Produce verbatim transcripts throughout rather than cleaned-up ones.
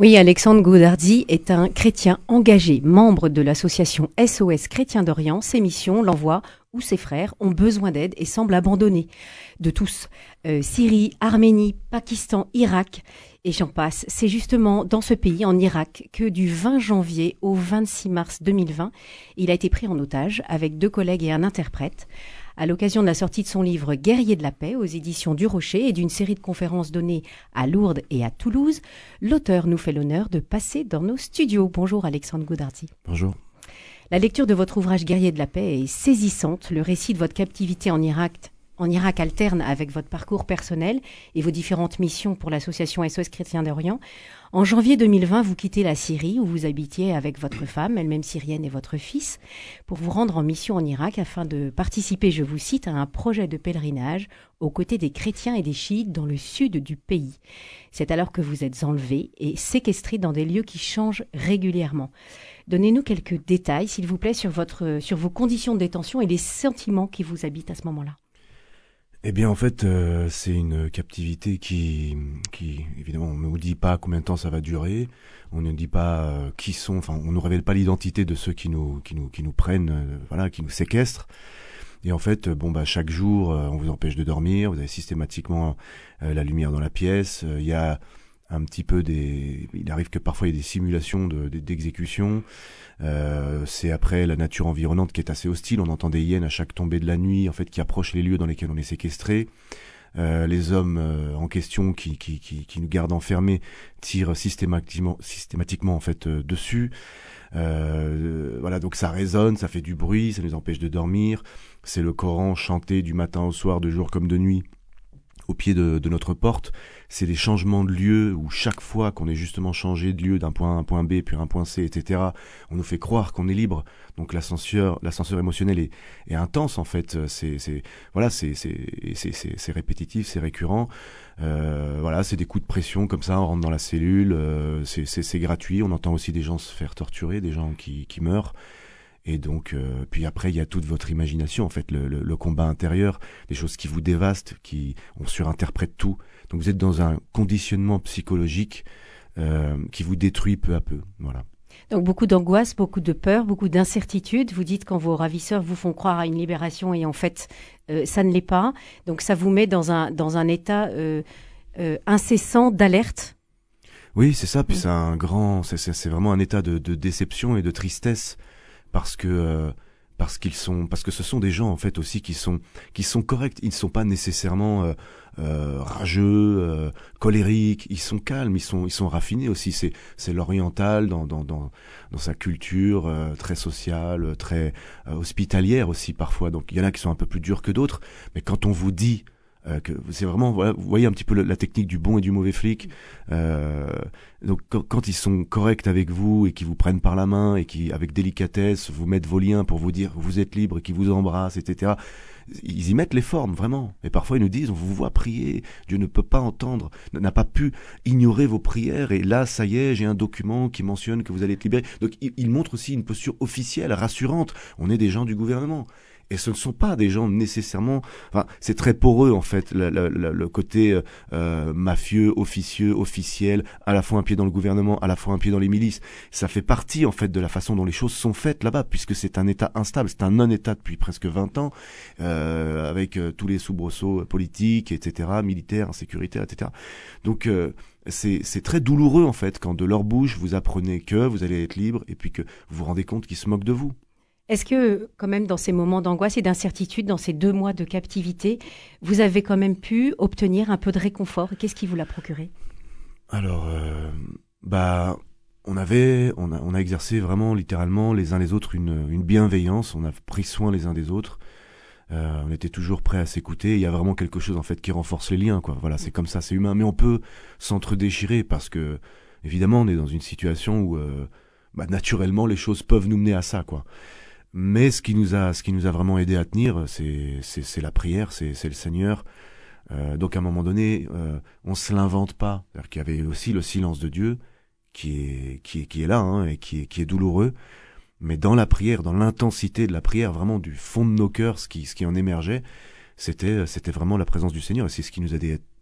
Oui, Alexandre Goudardy est un chrétien engagé, membre de l'association S O S Chrétiens d'Orient. Ses missions, l'envoi où ses frères ont besoin d'aide et semblent abandonnés de tous. Euh, Syrie, Arménie, Pakistan, Irak et j'en passe. C'est justement dans ce pays, en Irak, que du vingt janvier au vingt-six mars deux mille vingt, il a été pris en otage avec deux collègues et un interprète. À l'occasion de la sortie de son livre Guerrier de la paix aux éditions du Rocher et d'une série de conférences données à Lourdes et à Toulouse, l'auteur nous fait l'honneur de passer dans nos studios. Bonjour Alexandre Goudardy. Bonjour. La lecture de votre ouvrage Guerrier de la paix est saisissante. Le récit de votre captivité en Irak, en Irak alterne avec votre parcours personnel et vos différentes missions pour l'association S O S Chrétiens d'Orient. En janvier deux mille vingt, vous quittez la Syrie où vous habitiez avec votre femme, elle-même syrienne, et votre fils, pour vous rendre en mission en Irak afin de participer, je vous cite, à un projet de pèlerinage aux côtés des chrétiens et des chiites dans le sud du pays. C'est alors que vous êtes enlevé et séquestré dans des lieux qui changent régulièrement. Donnez-nous quelques détails, s'il vous plaît, sur, votre, sur vos conditions de détention et les sentiments qui vous habitent à ce moment-là. Eh bien, en fait, euh, c'est une captivité qui, qui, évidemment, on ne nous dit pas combien de temps ça va durer. On ne dit pas euh, qui sont. Enfin, on ne révèle pas l'identité de ceux qui nous, qui nous, qui nous prennent, euh, voilà, qui nous séquestrent. Et en fait, bon, bah, chaque jour, euh, on vous empêche de dormir. Vous avez systématiquement euh, la lumière dans la pièce. Il euh, y a un petit peu des. Il arrive que parfois il y ait des simulations de, de, d'exécution. Euh, c'est après la nature environnante qui est assez hostile. On entend des hyènes à chaque tombée de la nuit, en fait, qui approchent les lieux dans lesquels on est séquestré. Euh, les hommes euh, en question qui, qui, qui, qui nous gardent enfermés tirent systématiquement, systématiquement en fait euh, dessus. Euh, voilà, donc ça résonne, ça fait du bruit, ça nous empêche de dormir. C'est le Coran chanté du matin au soir, de jour comme de nuit, au pied de, de notre porte. C'est des changements de lieu où chaque fois qu'on est justement changé de lieu d'un point A à un point B, puis un point C, et cetera, on nous fait croire qu'on est libre. Donc l'ascenseur, l'ascenseur émotionnel est, est intense en fait. C'est, c'est, voilà, c'est, c'est, c'est, c'est, c'est répétitif, c'est récurrent. Euh, voilà, c'est des coups de pression comme ça. On rentre dans la cellule, euh, c'est, c'est, c'est gratuit. On entend aussi des gens se faire torturer, des gens qui, qui meurent. Et donc, euh, puis après, il y a toute votre imagination, en fait, le, le, le combat intérieur, des choses qui vous dévastent, qui on surinterprète tout. Donc, vous êtes dans un conditionnement psychologique euh, qui vous détruit peu à peu. Voilà. Donc, beaucoup d'angoisse, beaucoup de peur, beaucoup d'incertitude. Vous dites quand vos ravisseurs vous font croire à une libération et en fait, euh, ça ne l'est pas. Donc, ça vous met dans un, dans un état euh, euh, incessant d'alerte. Oui, c'est ça. Puis mmh. c'est un grand, c'est, c'est, c'est vraiment un état de, de déception et de tristesse. Parce que euh, parce qu'ils sont parce que ce sont des gens en fait aussi qui sont qui sont corrects. Ils ne sont pas nécessairement euh, euh, rageux, euh, colériques. Ils sont calmes. Ils sont ils sont raffinés aussi. C'est c'est l'oriental dans dans dans dans sa culture euh, très sociale, très euh, hospitalière aussi parfois. Donc il y en a qui sont un peu plus durs que d'autres. Mais quand on vous dit Euh, que c'est vraiment, voilà, vous voyez un petit peu le, la technique du bon et du mauvais flic. Euh, donc quand, quand ils sont corrects avec vous et qui vous prennent par la main et qui, avec délicatesse, vous mettent vos liens pour vous dire vous êtes libre, et qui vous embrassent, et cetera. Ils y mettent les formes, vraiment. Et parfois ils nous disent on vous voit prier, Dieu ne peut pas entendre, n'a pas pu ignorer vos prières. Et là, ça y est, j'ai un document qui mentionne que vous allez être libéré. Donc ils, ils montrent aussi une posture officielle, rassurante. On est des gens du gouvernement. Et ce ne sont pas des gens nécessairement. Enfin, c'est très poreux en fait, le, le, le côté euh, mafieux, officieux, officiel, à la fois un pied dans le gouvernement, à la fois un pied dans les milices. Ça fait partie en fait de la façon dont les choses sont faites là-bas, puisque c'est un État instable, c'est un non-État depuis presque vingt ans, euh, avec euh, tous les soubresauts politiques, et cetera, militaires, sécuritaires, et cetera. Donc euh, c'est, c'est très douloureux en fait quand de leur bouche vous apprenez que vous allez être libre et puis que vous vous rendez compte qu'ils se moquent de vous. Est-ce que, quand même, dans ces moments d'angoisse et d'incertitude, dans ces deux mois de captivité, vous avez quand même pu obtenir un peu de réconfort? Qu'est-ce qui vous l'a procuré? Alors, euh, bah, on avait, on a, on a exercé vraiment, littéralement, les uns les autres, une, une bienveillance. On a pris soin les uns des autres. Euh, on était toujours prêts à s'écouter. Il y a vraiment quelque chose, en fait, qui renforce les liens, quoi. Voilà, c'est comme ça, c'est humain. Mais on peut s'entre-déchirer parce que, évidemment, on est dans une situation où, euh, bah, naturellement, les choses peuvent nous mener à ça, quoi. Mais ce qui nous a, ce qui nous a vraiment aidé à tenir, c'est, c'est, c'est la prière, c'est, c'est le Seigneur. Euh, donc à un moment donné, euh, on se l'invente pas. C'est-à-dire qu'il y avait aussi le silence de Dieu qui est, qui est, qui est là, hein, et qui est, qui est douloureux. Mais dans la prière, dans l'intensité de la prière, vraiment du fond de nos cœurs, ce qui, ce qui en émergeait, c'était, c'était vraiment la présence du Seigneur. Et c'est ce qui nous a aidé,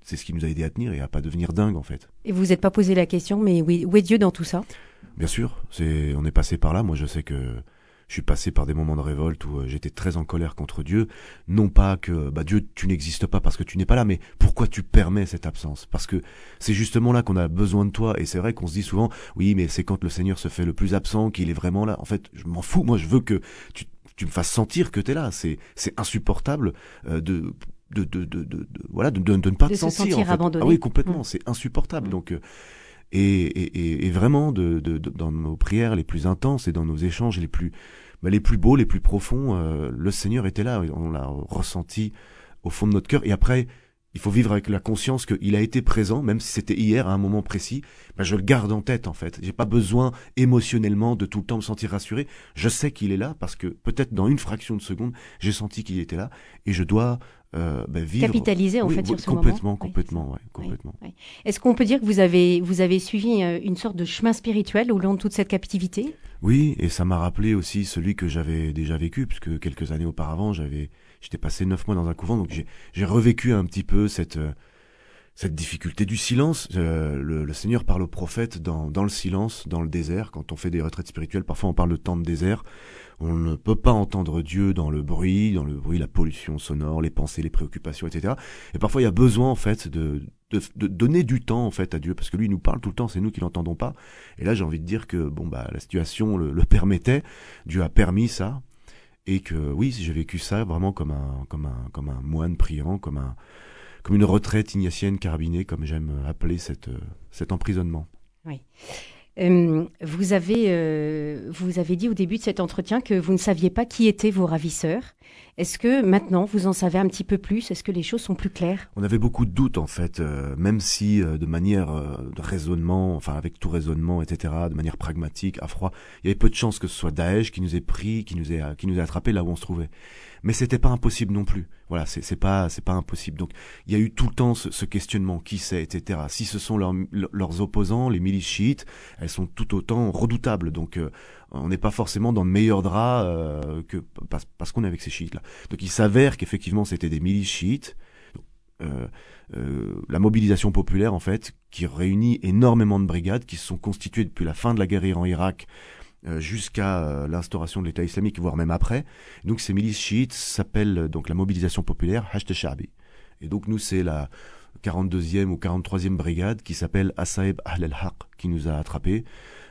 c'est ce qui nous a aidé à tenir et à pas devenir dingue en fait. Et vous vous êtes pas posé la question, mais où est, où est Dieu dans tout ça? Bien sûr, c'est, on est passé par là. Moi, je sais que je suis passé par des moments de révolte où euh, j'étais très en colère contre Dieu. Non pas que, bah, Dieu, tu n'existes pas parce que tu n'es pas là, mais pourquoi tu permets cette absence? Parce que c'est justement là qu'on a besoin de toi. Et c'est vrai qu'on se dit souvent, oui, mais c'est quand le Seigneur se fait le plus absent qu'il est vraiment là. En fait, je m'en fous. Moi, je veux que tu, tu me fasses sentir que t'es là. C'est, c'est insupportable euh, de... De, de, de, de, de, voilà, de, de, de ne pas de te se sentir, sentir en fait. abandonné. Ah oui, complètement, Mmh. c'est insupportable. Mmh. Donc, euh, et, et, et, et vraiment, de, de, de, dans nos prières les plus intenses et dans nos échanges les plus, bah, les plus beaux, les plus profonds, euh, le Seigneur était là. On l'a ressenti au fond de notre cœur. Et après, il faut vivre avec la conscience qu'il a été présent, même si c'était hier à un moment précis. Bah, je le garde en tête, en fait. J'ai pas besoin émotionnellement de tout le temps me sentir rassuré. Je sais qu'il est là parce que peut-être dans une fraction de seconde, j'ai senti qu'il était là et je dois Euh, bah, vivre... Capitaliser en oui, fait oui, sur ce complètement, moment. complètement, Oui, ouais, complètement. Oui, oui. Est-ce qu'on peut dire que vous avez vous avez suivi euh, une sorte de chemin spirituel au long de toute cette captivité? Oui, et ça m'a rappelé aussi celui que j'avais déjà vécu, puisque quelques années auparavant, j'avais, j'étais passé neuf mois dans un couvent, donc j'ai, j'ai revécu un petit peu cette euh, cette difficulté du silence. Euh, le, le Seigneur parle au prophète dans dans le silence, dans le désert. Quand on fait des retraites spirituelles, parfois on parle de temps de désert. On ne peut pas entendre Dieu dans le bruit, dans le bruit, la pollution sonore, les pensées, les préoccupations, et cetera. Et parfois, il y a besoin, en fait, de, de, de donner du temps, en fait, à Dieu, parce que lui, il nous parle tout le temps, c'est nous qui l'entendons pas. Et là, j'ai envie de dire que, bon, bah, la situation le, le permettait. Dieu a permis ça. Et que, oui, j'ai vécu ça vraiment comme un, comme un, comme un moine priant, comme un, comme une retraite ignatienne carabinée, comme j'aime appeler cette, cet emprisonnement. Oui. Euh, vous avez, euh, vous avez dit au début de cet entretien que vous ne saviez pas qui étaient vos ravisseurs. Est-ce que maintenant, vous en savez un petit peu plus? Est-ce que les choses sont plus claires? On avait beaucoup de doutes, en fait, euh, même si euh, de manière euh, de raisonnement, enfin avec tout raisonnement, et cetera, de manière pragmatique, à froid, il y avait peu de chances que ce soit Daesh qui nous ait pris, qui nous ait, qui nous ait attrapés là où on se trouvait. Mais c'était pas impossible non plus. Voilà, c'est, c'est pas, c'est pas impossible. Donc, il y a eu tout le temps ce, ce questionnement, qui c'est, et cetera. Si ce sont leurs, leurs opposants, les milices chiites, elles sont tout autant redoutables. Donc, euh, on n'est pas forcément dans le meilleur drap euh, que parce, parce qu'on est avec ces chiites-là. Donc, il s'avère qu'effectivement, c'était des milices chiites. Euh, euh, la mobilisation populaire, en fait, qui réunit énormément de brigades qui se sont constituées depuis la fin de la guerre en Irak Euh, jusqu'à euh, l'instauration de l'État islamique, voire même après. Donc ces milices chiites s'appellent euh, donc la mobilisation populaire, Hashd Sha'bi. Et donc nous, c'est la quarante-deuxième ou quarante-troisième brigade qui s'appelle Asaib Ahl al-Haq qui nous a attrapés.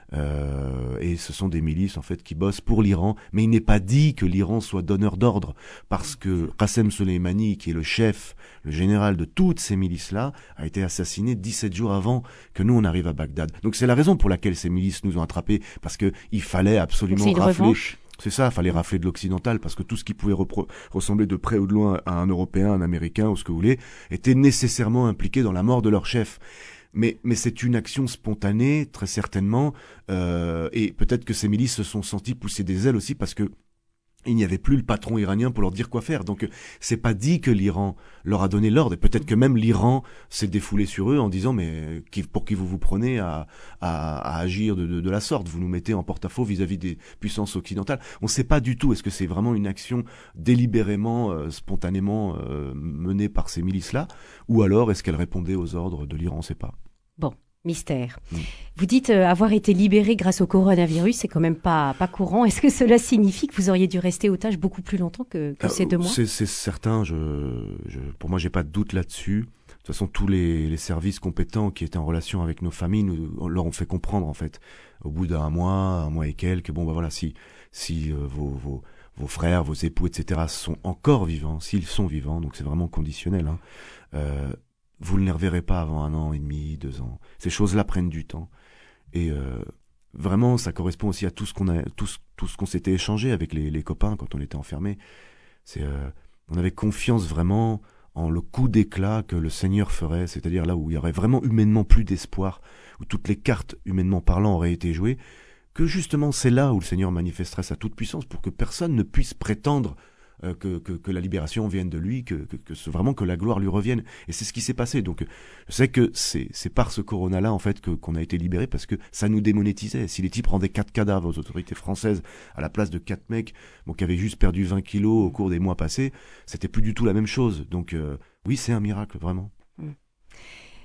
Euh, et ce sont des milices en fait qui bossent pour l'Iran, mais il n'est pas dit que l'Iran soit donneur d'ordre, parce que Qassem Soleimani, qui est le chef, le général de toutes ces milices-là, a été assassiné dix-sept jours avant que nous on arrive à Bagdad. Donc c'est la raison pour laquelle ces milices nous ont attrapés, parce que il fallait absolument c'est une rafler. revanche. C'est ça, fallait rafler de l'occidental, parce que tout ce qui pouvait repro- ressembler de près ou de loin à un Européen, un Américain ou ce que vous voulez, était nécessairement impliqué dans la mort de leur chef. Mais, mais c'est une action spontanée, très certainement, euh, et peut-être que ces milices se sont senties pousser des ailes aussi parce que il n'y avait plus le patron iranien pour leur dire quoi faire. Donc c'est pas dit que l'Iran leur a donné l'ordre, et peut-être que même l'Iran s'est défoulé sur eux en disant mais qui, pour qui vous vous prenez à, à, à agir de, de, de la sorte, vous nous mettez en porte-à-faux vis-à-vis des puissances occidentales. On ne sait pas du tout, est-ce que c'est vraiment une action délibérément, euh, spontanément euh, menée par ces milices-là, ou alors est-ce qu'elle répondait aux ordres de l'Iran, on ne sait pas. Bon, mystère. Mm. Vous dites euh, avoir été libéré grâce au coronavirus, c'est quand même pas, pas courant. Est-ce que cela signifie que vous auriez dû rester otage beaucoup plus longtemps que, que Euh, ces deux mois? c'est, c'est certain, je, je, pour moi j'ai pas de doute là-dessus. De toute façon, tous les, les services compétents qui étaient en relation avec nos familles nous leur ont fait comprendre en fait, au bout d'un mois, un mois et quelques, bon bah voilà, si, si euh, vos, vos, vos frères, vos époux, et cetera sont encore vivants, s'ils sont vivants, donc c'est vraiment conditionnel, hein, euh, vous ne les reverrez pas avant un an et demi, deux ans. Ces choses-là prennent du temps. Et euh, vraiment, ça correspond aussi à tout ce qu'on a, tout ce, tout ce qu'on s'était échangé avec les, les copains quand on était enfermés. C'est, euh, on avait confiance vraiment en le coup d'éclat que le Seigneur ferait, c'est-à-dire là où il y aurait vraiment humainement plus d'espoir, où toutes les cartes humainement parlant auraient été jouées, que justement c'est là où le Seigneur manifesterait sa toute-puissance pour que personne ne puisse prétendre euh, que, que, que la libération vienne de lui, que, que, que ce, vraiment que la gloire lui revienne. Et c'est ce qui s'est passé. Donc je sais que c'est, c'est par ce corona-là en fait que, qu'on a été libéré, parce que ça nous démonétisait. Si les types rendaient quatre cadavres aux autorités françaises à la place de quatre mecs bon, qui avaient juste perdu vingt kilos au cours des mois passés, c'était plus du tout la même chose. Donc euh, oui, c'est un miracle, vraiment.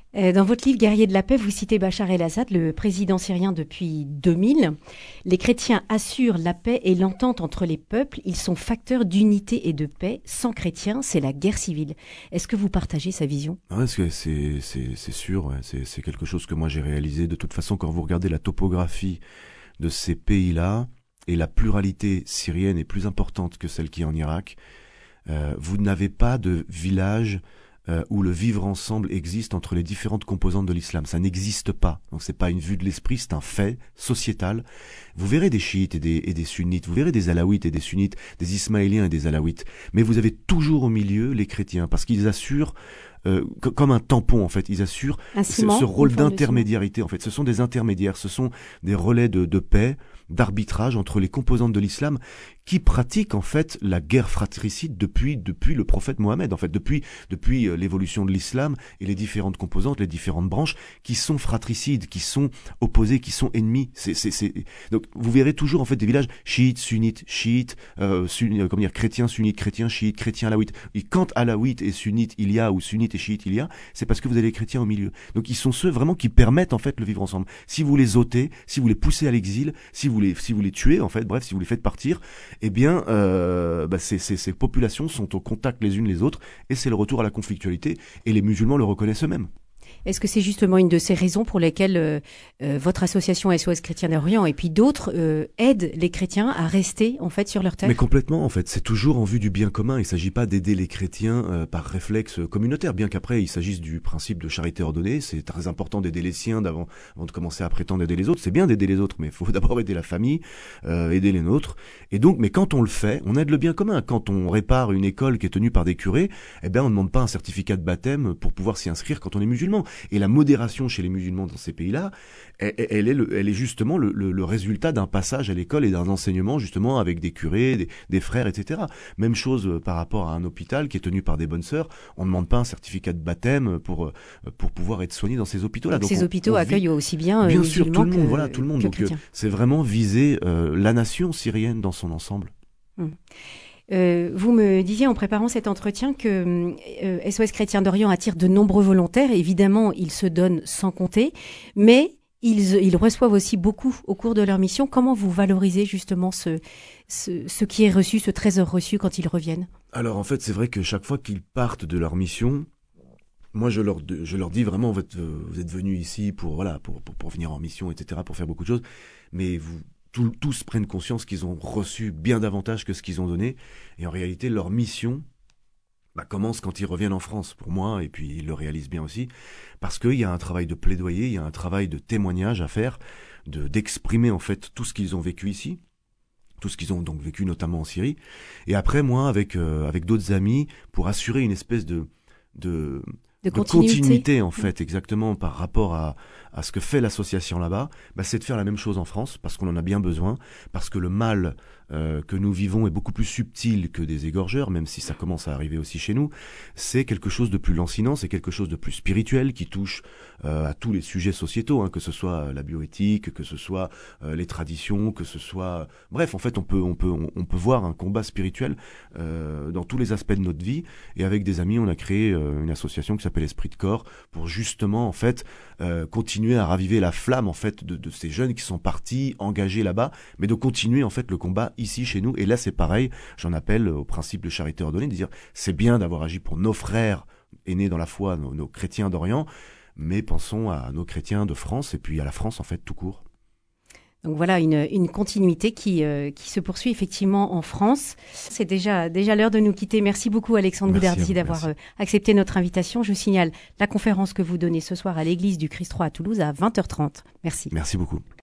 Euh, Dans votre livre Guerrier de la paix, vous citez Bachar el-Assad, le président syrien depuis deux mille. Les chrétiens assurent la paix et l'entente entre les peuples. Ils sont facteurs d'unité et de paix. Sans chrétiens, c'est la guerre civile. Est-ce que vous partagez sa vision? Ah ouais, c'est c'est c'est c'est sûr, ouais. c'est c'est quelque chose que moi j'ai réalisé. De toute façon, quand vous regardez la topographie de ces pays-là, et la pluralité syrienne est plus importante que celle qui est en Irak, euh, vous n'avez pas de village euh, où le vivre ensemble existe entre les différentes composantes de l'islam. Ça n'existe pas. Donc c'est pas une vue de l'esprit, c'est un fait sociétal. Vous verrez des chiites et des, et des sunnites, vous verrez des alaouites et des sunnites, des ismaéliens et des alaouites, mais vous avez toujours au milieu les chrétiens, parce qu'ils assurent Euh, comme un tampon en fait, ils assurent ciment, ce rôle d'intermédiarité en fait. Ce sont des intermédiaires, ce sont des relais de, de paix, d'arbitrage entre les composantes de l'islam qui pratiquent en fait la guerre fratricide depuis depuis le prophète Mohammed en fait, depuis depuis euh, l'évolution de l'islam et les différentes composantes, les différentes branches qui sont fratricides, qui sont opposées, qui sont ennemis. C'est c'est c'est donc vous verrez toujours en fait des villages chiites, sunnites, chiites, euh, sunni, euh, comment dire, chrétiens, sunnites, chrétiens, chiites, chrétiens, alaouites. Et quand alaouites et sunnites il y a ou sunnites et chiites il y a, c'est parce que vous avez les chrétiens au milieu. Donc ils sont ceux vraiment qui permettent en fait le vivre ensemble. Si vous les ôtez, si vous les poussez à l'exil, si vous les si vous les tuez en fait, bref, si vous les faites partir, eh bien, euh, bah ces, ces, ces populations sont au contact les unes les autres, et c'est le retour à la conflictualité, et les musulmans le reconnaissent eux-mêmes. Est-ce que c'est justement une de ces raisons pour lesquelles euh, euh, votre association S O S Chrétiens d'Orient et puis d'autres euh, aident les chrétiens à rester en fait sur leur terre? Mais complètement, en fait, c'est toujours en vue du bien commun. Il ne s'agit pas d'aider les chrétiens euh, par réflexe communautaire, bien qu'après il s'agisse du principe de charité ordonnée. C'est très important d'aider les siens d'avant, avant de commencer à prétendre aider les autres. C'est bien d'aider les autres, mais il faut d'abord aider la famille, euh, aider les nôtres. Et donc, mais quand on le fait, on aide le bien commun. Quand on répare une école qui est tenue par des curés, eh ben on ne demande pas un certificat de baptême pour pouvoir s'y inscrire quand on est musulman. Et la modération chez les musulmans dans ces pays-là, elle, elle, est, le, elle est justement le, le, le résultat d'un passage à l'école et d'un enseignement justement avec des curés, des, des frères, et cetera. Même chose par rapport à un hôpital qui est tenu par des bonnes sœurs. On ne demande pas un certificat de baptême pour pour pouvoir être soigné dans ces hôpitaux-là. Donc, Donc ces on, hôpitaux on accueillent vit, aussi bien euh, bien sûr tout le monde, que, voilà tout le monde. Donc euh, c'est vraiment viser euh, la nation syrienne dans son ensemble. Hum. Euh, vous me disiez en préparant cet entretien que euh, S O S Chrétiens d'Orient attire de nombreux volontaires. Évidemment, ils se donnent sans compter, mais ils, ils reçoivent aussi beaucoup au cours de leur mission. Comment vous valorisez justement ce, ce, ce qui est reçu, ce trésor reçu quand ils reviennent? Alors en fait, c'est vrai que chaque fois qu'ils partent de leur mission, moi je leur, je leur dis vraiment, vous êtes, vous êtes venus ici pour, voilà, pour, pour, pour venir en mission, et cetera, pour faire beaucoup de choses, mais vous... tous prennent conscience qu'ils ont reçu bien davantage que ce qu'ils ont donné. Et en réalité, leur mission bah, commence quand ils reviennent en France, pour moi, et puis ils le réalisent bien aussi, parce qu'il y a un travail de plaidoyer, il y a un travail de témoignage à faire, de, d'exprimer en fait tout ce qu'ils ont vécu ici, tout ce qu'ils ont donc vécu notamment en Syrie. Et après, moi, avec, euh, avec d'autres amis, pour assurer une espèce de... de De de continuité. continuité en fait, exactement par rapport à, à ce que fait l'association là-bas, bah, c'est de faire la même chose en France, parce qu'on en a bien besoin, parce que le mal euh, que nous vivons est beaucoup plus subtil que des égorgeurs, même si ça commence à arriver aussi chez nous. C'est quelque chose de plus lancinant, c'est quelque chose de plus spirituel qui touche euh, à tous les sujets sociétaux, hein, que ce soit la bioéthique, que ce soit euh, les traditions, que ce soit... Bref, en fait, on peut, on peut, on, on peut voir un combat spirituel euh, dans tous les aspects de notre vie, et avec des amis, on a créé euh, une association qui s'appelle Esprit de Corps, pour justement en fait euh, continuer à raviver la flamme en fait de, de ces jeunes qui sont partis engagés là-bas, mais de continuer en fait le combat ici chez nous. Et là c'est pareil, j'en appelle au principe de charité ordonnée, de dire c'est bien d'avoir agi pour nos frères aînés dans la foi, nos, nos chrétiens d'Orient, mais pensons à nos chrétiens de France et puis à la France en fait tout court. Donc voilà, une, une continuité qui, euh, qui se poursuit effectivement en France. C'est déjà, déjà l'heure de nous quitter. Merci beaucoup Alexandre Goudardi d'avoir euh, accepté notre invitation. Je signale la conférence que vous donnez ce soir à l'église du Christ-Roi à Toulouse à vingt heures trente. Merci. Merci beaucoup.